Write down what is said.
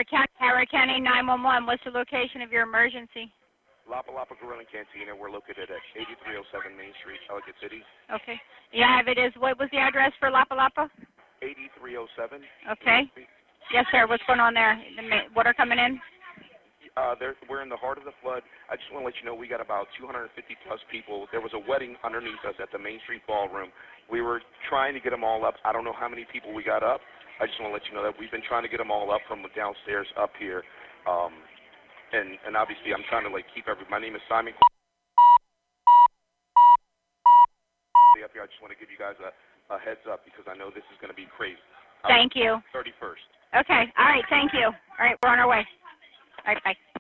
County 911, what's the location of your emergency? Lapa Lapa Grill and Cantina. We're located at 8307 Main Street, Ellicott City. Okay. Yeah, it is. What was the address for Lapa Lapa? 8307. Okay. Yes, sir. What's going on there? The water coming in? We're in the heart of the flood. I just want to let you know we got about 250-plus people. There was a wedding underneath us at the Main Street Ballroom. We were trying to get them all up. I don't know how many people we got up. I just want to let you know that we've been trying to get them all up from downstairs up here. And obviously I'm trying to, keep my name is Simon. Up here, I just want to give you guys a heads up because I know this is going to be crazy. Thank you. 31st. Okay. All right. Thank you. All right. We're on our way. All right. Bye.